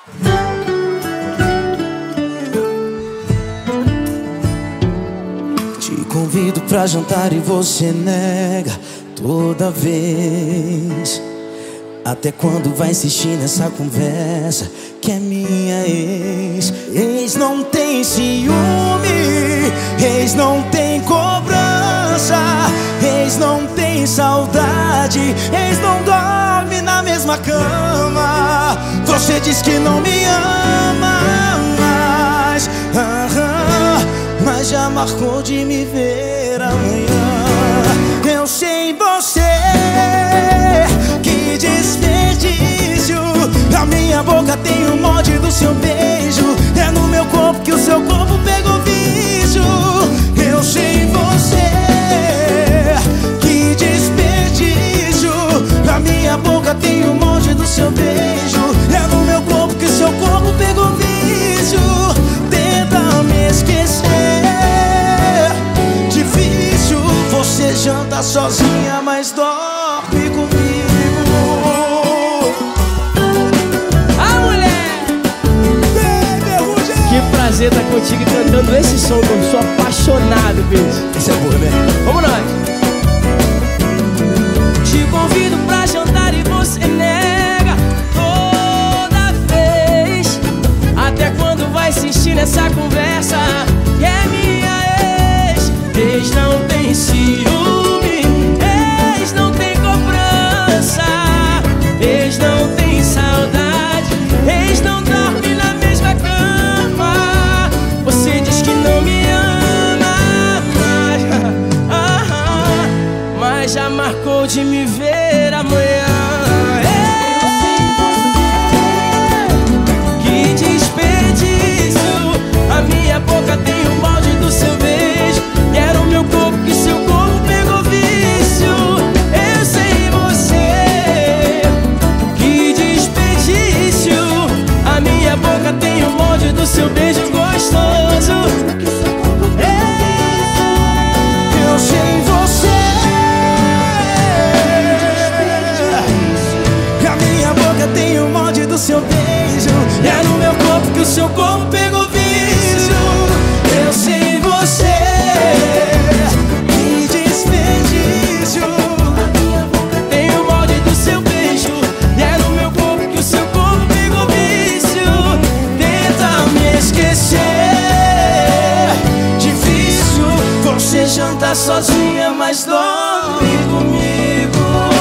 Te convido pra jantar e você nega toda vez. Até quando vai insistir nessa conversa que é minha ex? Ex não tem ciúme, ex não tem cobrança, ex não tem saudade, ex não dorme na mesma cama. Você diz que não me ama mais, mas já marcou de me ver amanhã. Eu sei você, que desperdício. A minha boca tem o molde do seu beijo. É no meu corpo que o seu corpo pegou vício. Eu sei você, que desperdício. A minha boca tem o molde do seu beijo. É no meu corpo que o seu corpo pegou vício. Tenta me esquecer, difícil. Você janta sozinha, mas dorme comigo. Prazer estar contigo cantando esse som, que eu sou apaixonado, beijo. Isso é boa, né? Vamos nós. Te convido pra jantar e você nega toda vez. Até quando vai insistir nessa conversa que é minha ex? Ex não tem ciúme, ex não tem cobrança, ex não tem saudade, ex não dorme na mesma cama. Você diz que não me ama mais, mas já marcou de me ver amanhã. Que desperdício. A minha boca tem o molde do seu beijo. Quero o meu corpo que seu corpo pegou vício. Eu sei você, que desperdício. A minha boca tem o molde do seu beijo gostoso. Eu sei você, que a minha boca tem o molde do seu beijo. É no meu corpo que o seu corpo pegou vício. Eu sei você, que desperdício. A minha boca tem o molde do seu beijo. É no meu corpo que o seu corpo pegou vício. Tenta me esquecer, difícil. Você janta sozinha, mas dorme comigo.